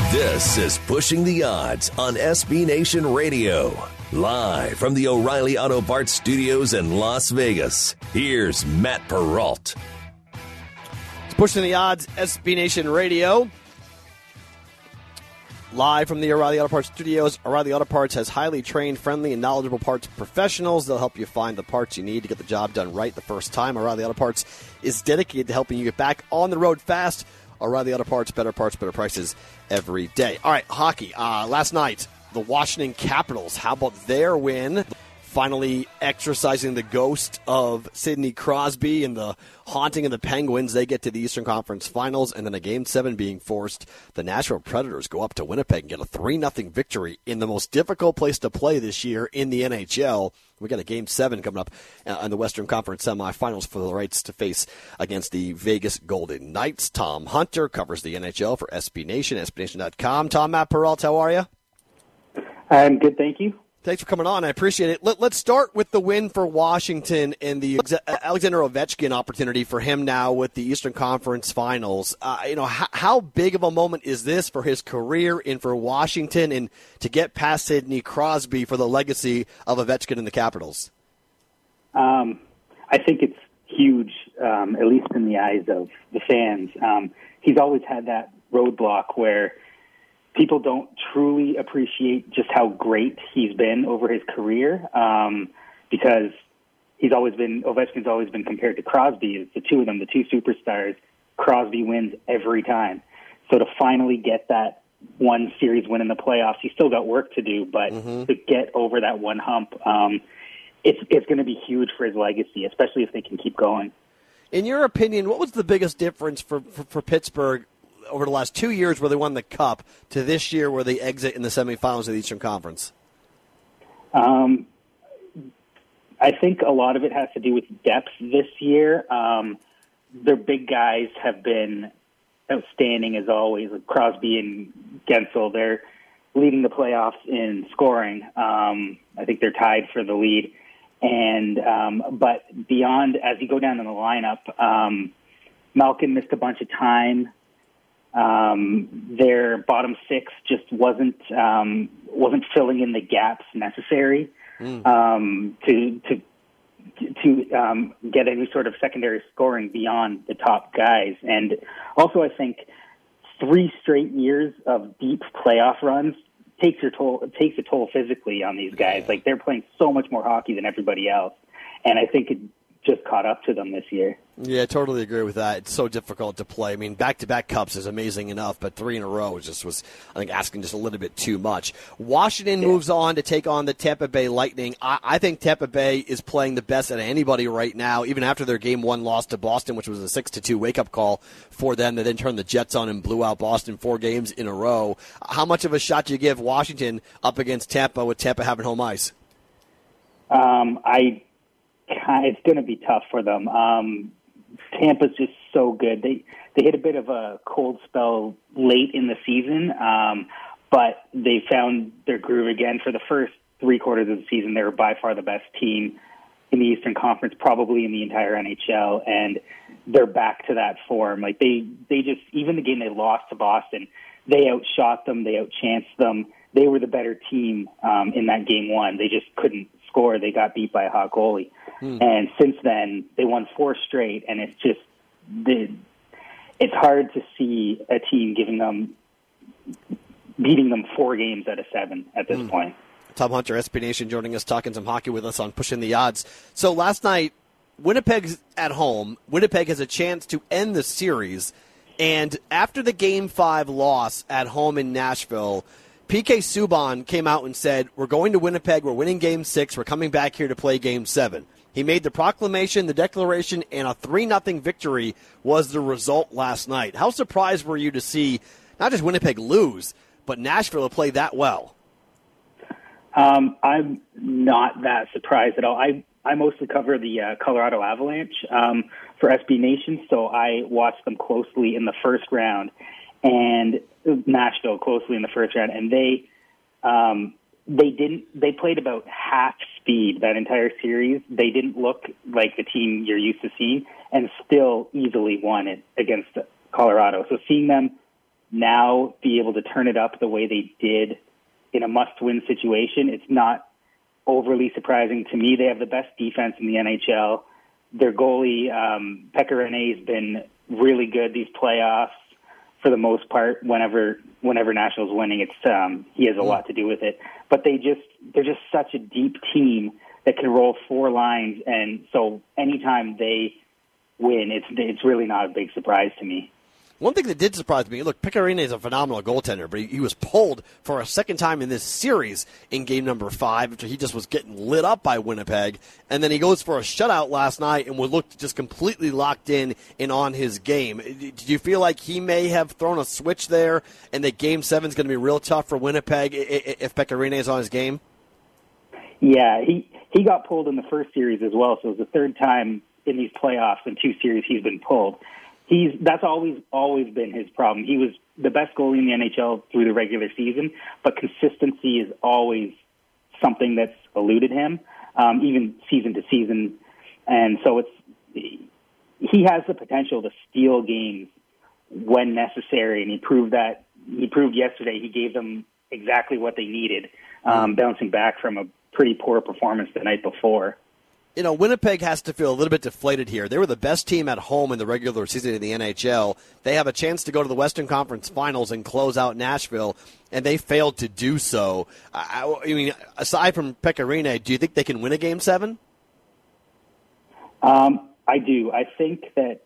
This is Pushing the Odds on SB Nation Radio. Live from the O'Reilly Auto Parts Studios in Las Vegas, here's Matt Perrault. It's Pushing the Odds, SB Nation Radio. Live from the O'Reilly Auto Parts Studios. O'Reilly Auto Parts has highly trained, friendly, and knowledgeable parts professionals. They'll help you find the parts you need to get the job done right the first time. O'Reilly Auto Parts is dedicated to helping you get back on the road fast. O'Reilly Auto Parts, better prices every day. All right, hockey. Last night, the Washington Capitals. How about their win? Finally exercising the ghost of Sidney Crosby and the haunting of the Penguins. They get to the Eastern Conference Finals, and then a Game 7 being forced. The Nashville Predators go up to Winnipeg and get a 3-0 victory in the most difficult place to play this year in the NHL. We got a Game 7 coming up in the Western Conference semifinals for the rights to face against the Vegas Golden Knights. Tom Hunter covers the NHL for SB Nation, SBNation.com. Tom, Matt Perrault, how are you? I'm good, thank you. Thanks for coming on. I appreciate it. Let's start with the win for Washington and the Alexander Ovechkin opportunity for him now with the Eastern Conference Finals. How big of a moment is this for his career and for Washington, and to get past Sidney Crosby for the legacy of Ovechkin in the Capitals? I think it's huge, at least in the eyes of the fans. He's always had that roadblock where people don't truly appreciate just how great he's been over his career, because Ovechkin's always been compared to Crosby as the two of them, the two superstars. Crosby wins every time. So to finally get that one series win in the playoffs, he's still got work to do, but to get over that one hump, it's going to be huge for his legacy, especially if they can keep going. In your opinion, what was the biggest difference for Pittsburgh over the last 2 years where they won the Cup to this year where they exit in the semifinals of the Eastern Conference? I think a lot of it has to do with depth this year. Their big guys have been outstanding as always, like Crosby and Gensel. They're leading the playoffs in scoring. I think they're tied for the lead. And but beyond, as you go down in the lineup, Malkin missed a bunch of time. Their bottom six just wasn't filling in the gaps necessary to get any sort of secondary scoring beyond the top guys. And also, I think 3 straight years of deep playoff runs takes a toll physically on these guys. Like, they're playing so much more hockey than everybody else, and I think it just caught up to them this year. Yeah, I totally agree with that. It's so difficult to play. I mean, back-to-back Cups is amazing enough, but 3 in a row was, I think, asking just a little bit too much. Washington moves on to take on the Tampa Bay Lightning. I think Tampa Bay is playing the best out of anybody right now, even after their Game 1 loss to Boston, which was a 6-2 wake-up call for them. They then turned the Jets on and blew out Boston 4 games in a row. How much of a shot do you give Washington up against Tampa, with Tampa having home ice? It's going to be tough for them. Tampa's just so good. They hit a bit of a cold spell late in the season, but they found their groove again. For the first 3 quarters of the season, they were by far the best team in the Eastern Conference, probably in the entire NHL, and they're back to that form. Like, they just, even the game they lost to Boston, they outshot them, they outchanced them. They were the better team in that Game 1. They just couldn't score. They got beat by a hot goalie. And since then, they won 4 straight, and it's just it's hard to see a team beating them 4 games out of 7 at this point. Tom Hunter, SB Nation, joining us, talking some hockey with us on Pushing the Odds. So last night, Winnipeg's at home. Winnipeg has a chance to end the series, and after the Game 5 loss at home in Nashville, P.K. Subban came out and said, we're going to Winnipeg, we're winning Game 6, we're coming back here to play Game 7. He made the proclamation, the declaration, and a 3-0 victory was the result last night. How surprised were you to see not just Winnipeg lose, but Nashville play that well? I'm not that surprised at all. I mostly cover the Colorado Avalanche for SB Nation, so I watched them closely in the first round, and Nashville closely in the first round, and they played about half speed that entire series. They didn't look like the team you're used to seeing, and still easily won it against Colorado. So seeing them now be able to turn it up the way they did in a must-win situation, it's not overly surprising to me. They have the best defense in the NHL. Their goalie, Pekka Rinne, has been really good these playoffs for the most part. Whenever Nashville's winning, it's he has a lot to do with it. But they're just such a deep team that can roll four lines, and so anytime they win, it's really not a big surprise to me. One thing that did surprise me, look, Pekka Rinne is a phenomenal goaltender, but he was pulled for a second time in this series in game number 5 after he just was getting lit up by Winnipeg, and then he goes for a shutout last night and would look just completely locked in and on his game. Did you feel like he may have thrown a switch there and that game 7 is going to be real tough for Winnipeg if Pekka Rinne is on his game? Yeah, he got pulled in the first series as well, so it was the third time in these playoffs in 2 series he's been pulled. That's always been his problem. He was the best goalie in the NHL through the regular season, but consistency is always something that's eluded him, even season to season. And so he has the potential to steal games when necessary, and he proved that. He proved yesterday he gave them exactly what they needed, bouncing back from a pretty poor performance the night before. You know, Winnipeg has to feel a little bit deflated here. They were the best team at home in the regular season in the NHL. They have a chance to go to the Western Conference Finals and close out Nashville, and they failed to do so. I mean, aside from Pekka Rinne, do you think they can win a Game 7? I do. I think that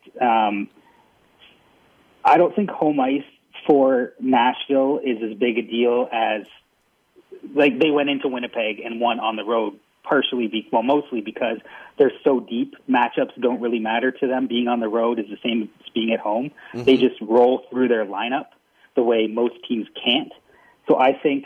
I don't think home ice for Nashville is as big a deal as, like, they went into Winnipeg and won on the road. Mostly because they're so deep. Matchups don't really matter to them. Being on the road is the same as being at home. Mm-hmm. They just roll through their lineup the way most teams can't. So I think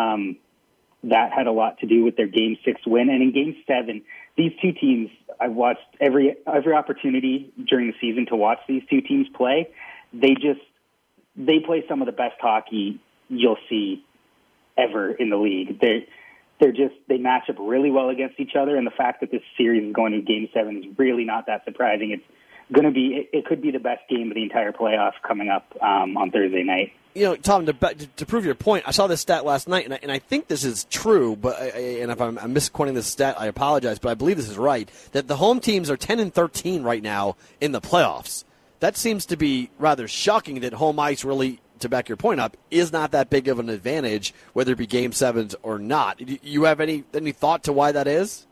that had a lot to do with their Game 6 win. And in Game 7, these two teams, I've watched every opportunity during the season to watch these two teams play. They play some of the best hockey you'll see ever in the league. They match up really well against each other, and the fact that this series is going to Game 7 is really not that surprising. It could be the best game of the entire playoff coming up on Thursday night. You know, Tom, to prove your point, I saw this stat last night, and I think this is true. And if I'm misquoting this stat, I apologize, but I believe this is right. That the home teams are 10-13 right now in the playoffs. That seems to be rather shocking. That home ice really, to back your point up, is not that big of an advantage, whether it be Game 7s or not. Do you have any thought to why that is?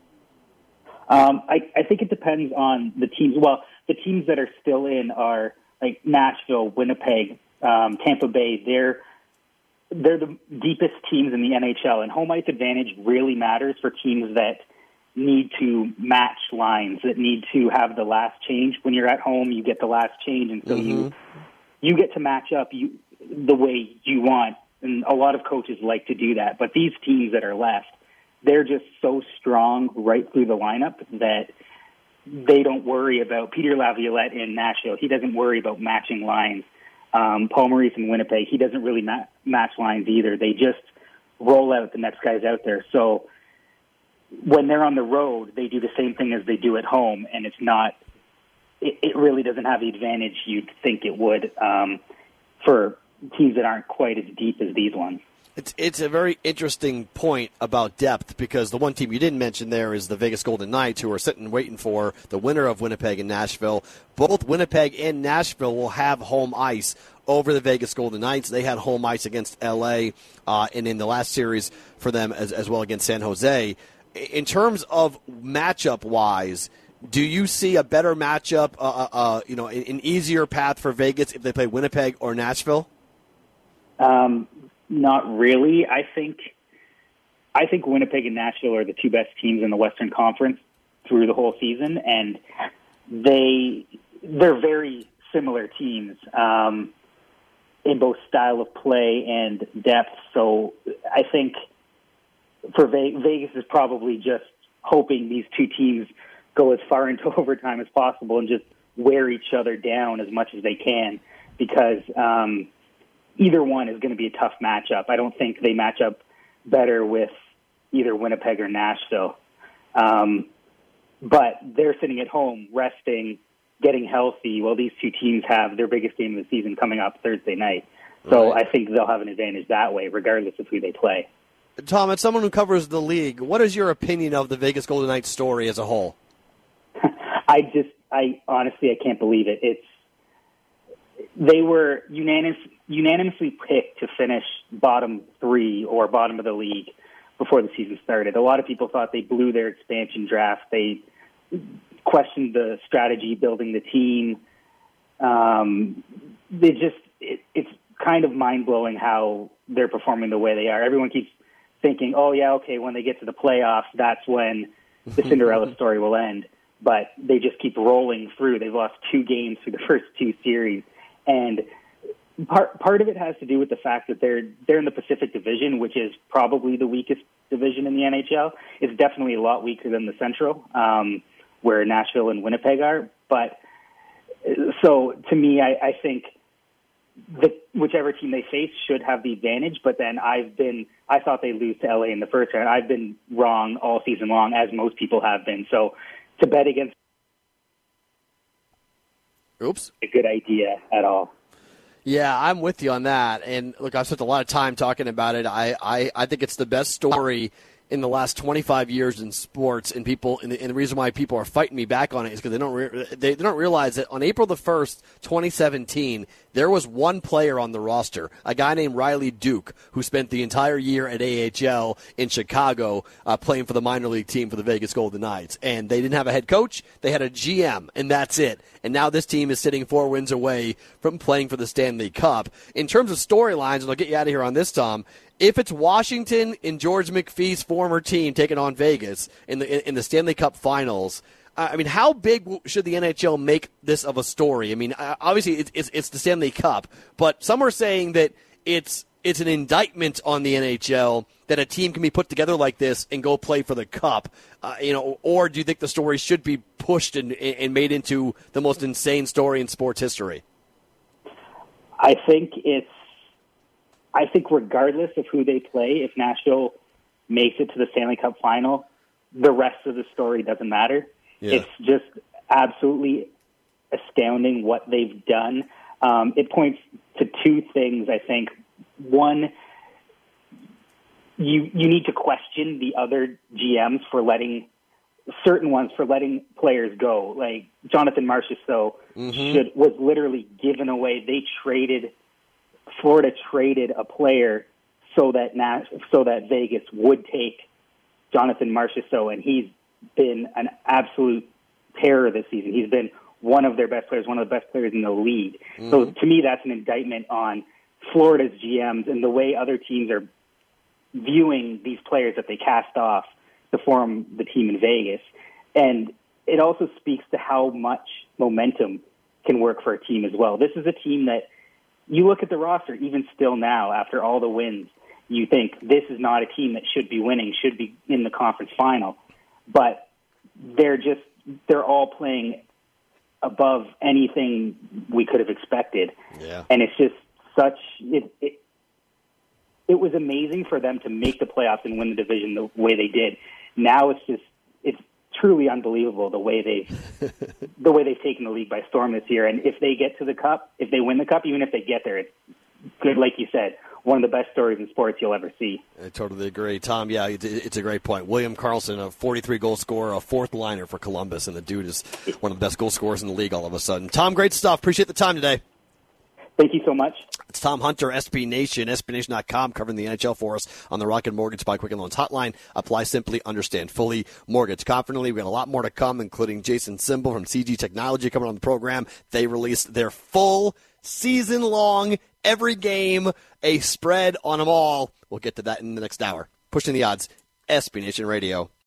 I think it depends on the teams. Well, the teams that are still in are like Nashville, Winnipeg, Tampa Bay. They're the deepest teams in the NHL, and home ice advantage really matters for teams that need to match lines, that need to have the last change. When you're at home, you get the last change, and so you get to match up the way you want, and a lot of coaches like to do that. But these teams that are left, they're just so strong right through the lineup that they don't worry about Peter Laviolette in Nashville. He doesn't worry about matching lines. Paul Maurice in Winnipeg, he doesn't really match lines either. They just roll out the next guys out there. So when they're on the road, they do the same thing as they do at home, and it really doesn't have the advantage you'd think it would for teams that aren't quite as deep as these ones. It's a very interesting point about depth, because the one team you didn't mention there is the Vegas Golden Knights, who are sitting waiting for the winner of Winnipeg and Nashville. Both Winnipeg and Nashville will have home ice over the Vegas Golden Knights. They had home ice against L.A. And in the last series for them as well against San Jose. In terms of matchup-wise, do you see a better matchup, an easier path for Vegas if they play Winnipeg or Nashville? Not really. I think Winnipeg and Nashville are the two best teams in the Western Conference through the whole season, and they're very similar teams in both style of play and depth. So I think for Vegas is probably just hoping these two teams go as far into overtime as possible and just wear each other down as much as they can, because either one is going to be a tough matchup. I don't think they match up better with either Winnipeg or Nashville. But they're sitting at home, resting, getting healthy, while these two teams have their biggest game of the season coming up Thursday night. So I think they'll have an advantage that way, regardless of who they play. Tom, as someone who covers the league, what is your opinion of the Vegas Golden Knights story as a whole? I honestly can't believe it. They were unanimously picked to finish bottom 3 or bottom of the league before the season started. A lot of people thought they blew their expansion draft. They questioned the strategy building the team. It's kind of mind-blowing how they're performing the way they are. Everyone keeps thinking, oh, yeah, okay, when they get to the playoffs, that's when the Cinderella story will end. But they just keep rolling through. They've lost 2 games through the first 2 series. And part of it has to do with the fact that they're in the Pacific Division, which is probably the weakest division in the NHL. It's definitely a lot weaker than the Central, where Nashville and Winnipeg are. But so to me, I think whichever team they face should have the advantage. But then I thought they'd lose to LA in the first round. I've been wrong all season long, as most people have been. So to bet against a good idea at all. Yeah, I'm with you on that. And look, I've spent a lot of time talking about it. I think it's the best story in the last 25 years in sports, and the reason why people are fighting me back on it is because they don't realize that on April the 1st, 2017, there was one player on the roster, a guy named Riley Duke, who spent the entire year at AHL in Chicago playing for the minor league team for the Vegas Golden Knights. And they didn't have a head coach. They had a GM, and that's it. And now this team is sitting 4 wins away from playing for the Stanley Cup. In terms of storylines, and I'll get you out of here on this, Tom, if it's Washington and George McPhee's former team taking on Vegas in the Stanley Cup Finals, I mean, how big should the NHL make this of a story? I mean, obviously it's the Stanley Cup, but some are saying that it's an indictment on the NHL that a team can be put together like this and go play for the Cup, or do you think the story should be pushed and made into the most insane story in sports history? I think regardless of who they play, if Nashville makes it to the Stanley Cup final, the rest of the story doesn't matter. Yeah. It's just absolutely astounding what they've done. It points to 2 things, I think. One, you need to question the other GMs for letting players go. Like Jonathan Marchessault was literally given away. Florida traded a player so that Vegas would take Jonathan Marchessault, and he's been an absolute terror this season. He's been one of their best players, one of the best players in the league. So to me, that's an indictment on Florida's GMs and the way other teams are viewing these players that they cast off to form the team in Vegas. And it also speaks to how much momentum can work for a team as well. This is a team that you look at the roster, even still now, after all the wins, you think this is not a team that should be winning, should be in the conference final. But they're all playing above anything we could have expected. Yeah. And it's just it was amazing for them to make the playoffs and win the division the way they did. Now it's truly unbelievable the way they've taken the league by storm this year. And if they get to the Cup, if they win the Cup, even if they get there, it's good, like you said, one of the best stories in sports you'll ever see. I totally agree. Tom, yeah, it's a great point. William Karlsson, a 43-goal scorer, a 4th liner for Columbus, and the dude is one of the best goal scorers in the league all of a sudden. Tom, great stuff. Appreciate the time today. Thank you so much. It's Tom Hunter, SB Nation, SBNation.com, covering the NHL for us on the Rocket Mortgage by Quicken Loans hotline. Apply simply, understand fully, mortgage confidently. We got a lot more to come, including Jason Simbal from CG Technology coming on the program. They released their full season-long, every game, a spread on them all. We'll get to that in the next hour. Pushing the odds, SB Nation Radio.